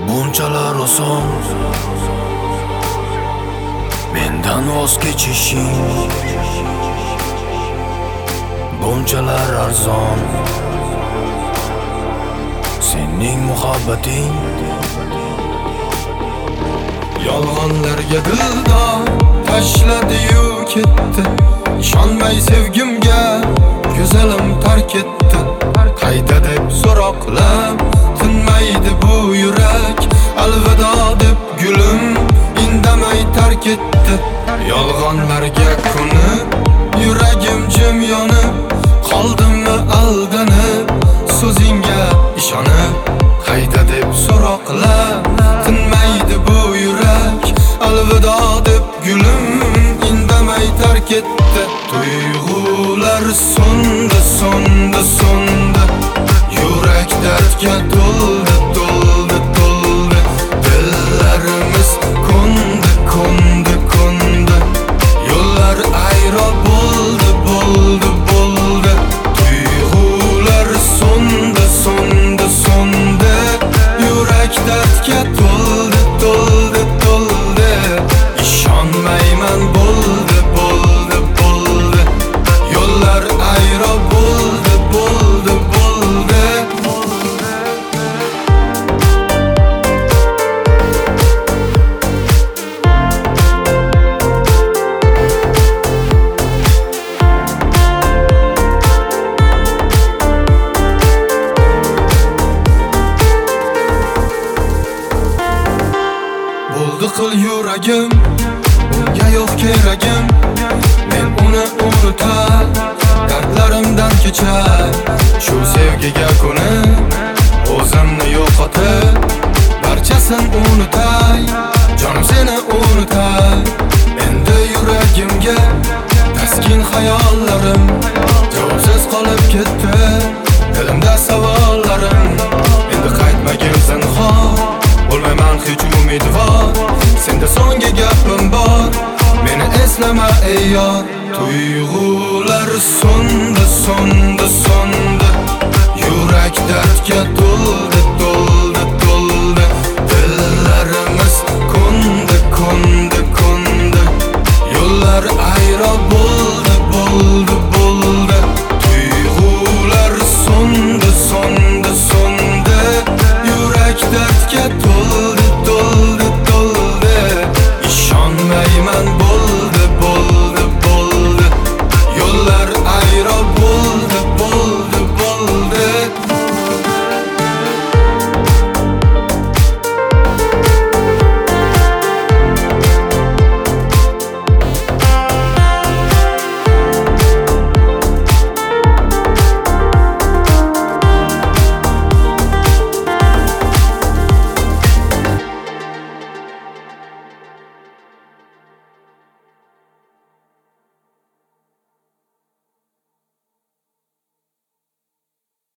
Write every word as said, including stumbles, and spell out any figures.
bunchalar oson mendan voz kechishing, bunchalar arzon sening muhabbating. Yolg'onlarga dildor tashladi-yu ketdi, ishonmay sevgimga go'zalim tark etdi. Qayda deb so'roqlab tinmaydi bu yurak, alvido deb gulim indamay tark etdi. Yolg'onlarga ko'nib yuragim jim yonib, qoldimmi aldanib so'zingga ishonib. Qayda deb so'roqlab tinmaydi bu yurak, alvido deb gulim indamay tark etdi. Tuyg'ular so'ndi, so'ndi, so'ndi, yurak dardga to'ldi, to'ldi, to'ldi. Dillarimiz ko'ndi, ko'ndi, ko'ndi, yo'llar ayro bo'ldi, bo'ldi, bo'ldi. Tuyg'ular so'ndi, so'ndi, so'ndi, yurak dardga to'ldi, to'ldi, to'ldi. Ishonmayman bo'ldi, bo'ldi, bo'ldi, yo'llar ayro bo'ldi, bo'ldi, bo'ldi. Bo'ldi qil yuragim, unga yo'q keragim. Men uni unutar, dardlarimdan kechar. Shu sevgiga ko'nib, o'zimni yo'qotib, barchasin unutay, jonim seni unutay. Endi yuragimga taskin xayollarim javobsiz qolib ketdi, dilimda savollarim. Endi qaytmagin zinhor, bo'lmayman hech umidvor. Senda so'nggi gapim bor, meni eslama ey yor. Tuyg'ular so'ndi, so'ndi, so'ndi,